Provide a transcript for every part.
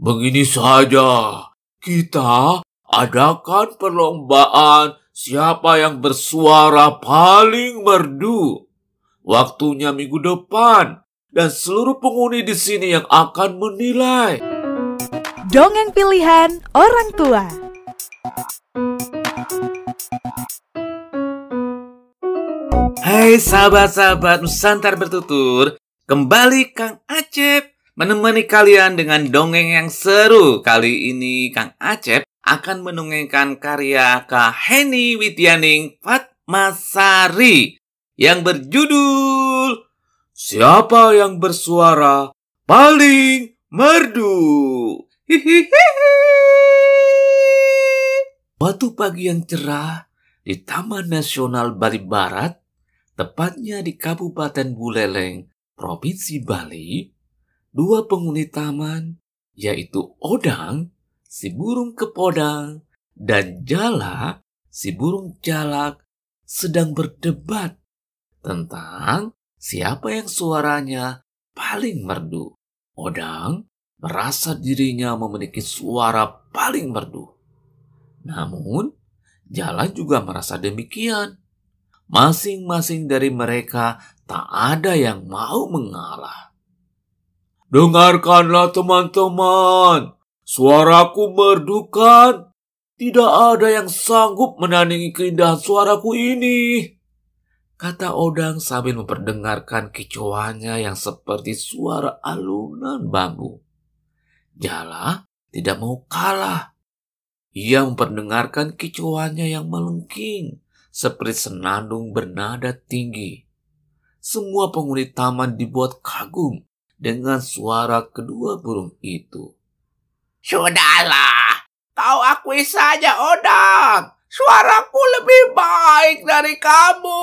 Begini saja, kita adakan perlombaan siapa yang bersuara paling merdu. Waktunya minggu depan, dan seluruh penghuni di sini yang akan menilai. Dongeng pilihan orang tua. Hai sahabat-sahabat Nusantara bertutur, kembali Kang Acep menemani kalian dengan dongeng yang seru. Kali ini Kang Acep akan mendongengkan karya Kak Heni Widyaning Fatmasari yang berjudul Siapa yang bersuara paling merdu. Waktu pagi yang cerah di Taman Nasional Bali Barat, tepatnya di Kabupaten Buleleng, Provinsi Bali, dua penghuni taman, yaitu Odang, si burung kepodang, dan Jala, si burung jalak, sedang berdebat tentang siapa yang suaranya paling merdu. Odang merasa dirinya memiliki suara paling merdu. Namun, Jala juga merasa demikian. Masing-masing dari mereka tak ada yang mau mengalah. Dengarkanlah teman-teman, suaraku merdu kan? Tidak ada yang sanggup menandingi keindahan suaraku ini, kata Odang sambil memperdengarkan kicauannya yang seperti suara alunan bambu. Jala tidak mau kalah. Ia memperdengarkan kicauannya yang melengking seperti senandung bernada tinggi. Semua penghuni taman dibuat kagum dengan suara kedua burung itu. Sudahlah, kau akui saja Odang, suaraku lebih baik dari kamu,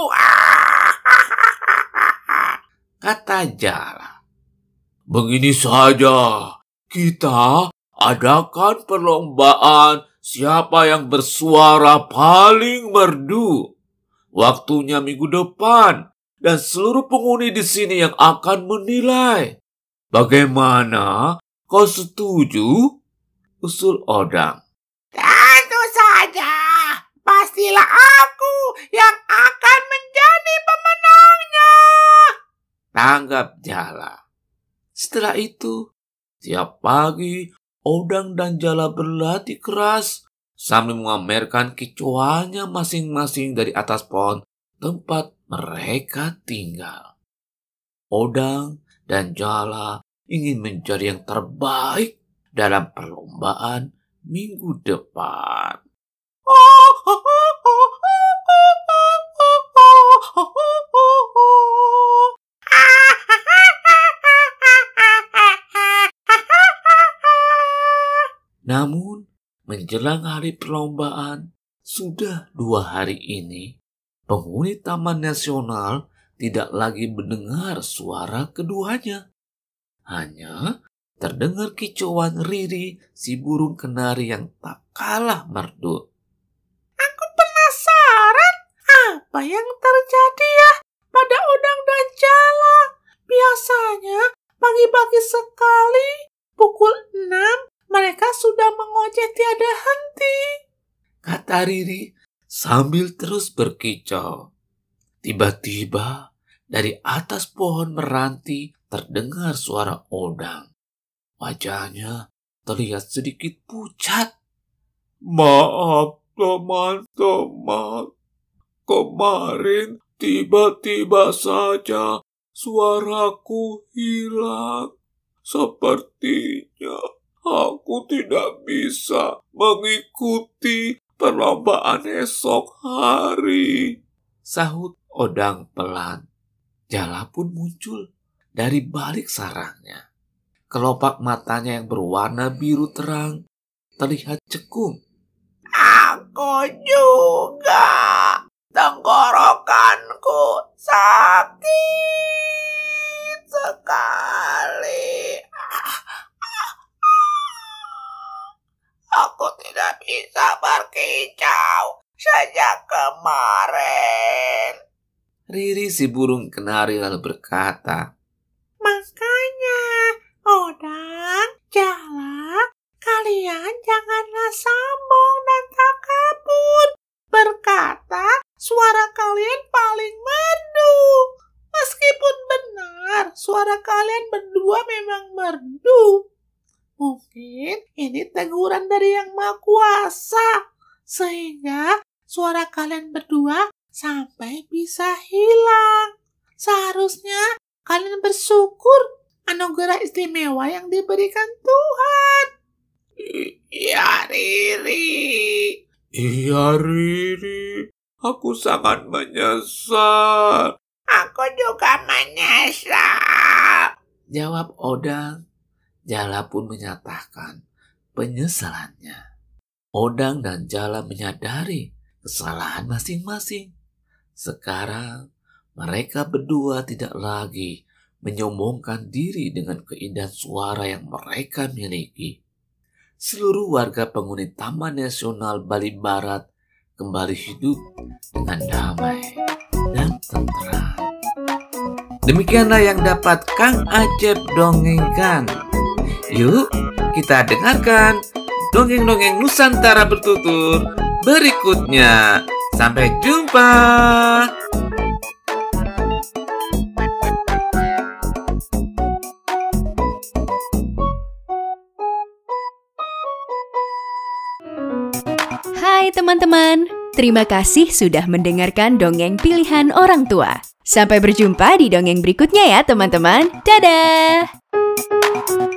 kata Jala. Begini saja, kita adakan perlombaan siapa yang bersuara paling merdu. Waktunya minggu depan, dan seluruh penghuni di sini yang akan menilai. Bagaimana? Kau setuju? Usul Odang. Tentu saja, pastilah aku yang akan menjadi pemenangnya, tanggap Jala. Setelah itu, tiap pagi Odang dan Jala berlatih keras sambil memamerkan kicauannya masing-masing dari atas pohon tempat mereka tinggal. Odang dan Jala ingin menjadi yang terbaik dalam perlombaan minggu depan. Namun, menjelang hari perlombaan, sudah 2 hari ini, penghuni Taman Nasional tidak lagi mendengar suara keduanya. Hanya terdengar kicauan Riri, si burung kenari yang tak kalah merdu. Aku penasaran apa yang terjadi ya pada Odang dan Jala. Biasanya pagi-pagi sekali pukul 6 mereka sudah mengoceh tiada henti, kata Riri sambil terus berkicau. Tiba-tiba dari atas pohon meranti terdengar suara Odang. Wajahnya terlihat sedikit pucat. Maaf teman-teman, kemarin tiba-tiba saja suaraku hilang. Sepertinya aku tidak bisa mengikuti perlombaan esok hari, sahut Odang pelan. Jala pun muncul dari balik sarangnya. Kelopak matanya yang berwarna biru terang terlihat cekung. Aku juga, tenggorokanku sakit sekali. Aku tidak bisa berkicau sejak kemarin, Riri si burung kenari lalu berkata. Makanya Odang, Jala, janganlah sombong dan takabur. Berkata, suara kalian paling merdu. Meskipun benar, suara kalian berdua memang merdu. Mungkin ini teguran dari Yang Maha Kuasa, sehingga suara kalian berdua sampai bisa hilang. Seharusnya kalian bersyukur anugerah istimewa yang diberikan Tuhan. Iya, Riri. Iya, Riri. Aku sangat menyesal. Aku juga menyesal, jawab Odang. Jala pun menyatakan penyesalannya. Odang dan Jala menyadari kesalahan masing-masing. Sekarang mereka berdua tidak lagi menyombongkan diri dengan keindahan suara yang mereka miliki. Seluruh warga penghuni Taman Nasional Bali Barat kembali hidup dengan damai dan tentram. Demikianlah yang dapat Kang Acep dongengkan. Yuk, kita dengarkan dongeng-dongeng Nusantara bertutur berikutnya. Sampai jumpa. Hai teman-teman, terima kasih sudah mendengarkan dongeng pilihan orang tua. Sampai berjumpa di dongeng berikutnya ya teman-teman. Dadah!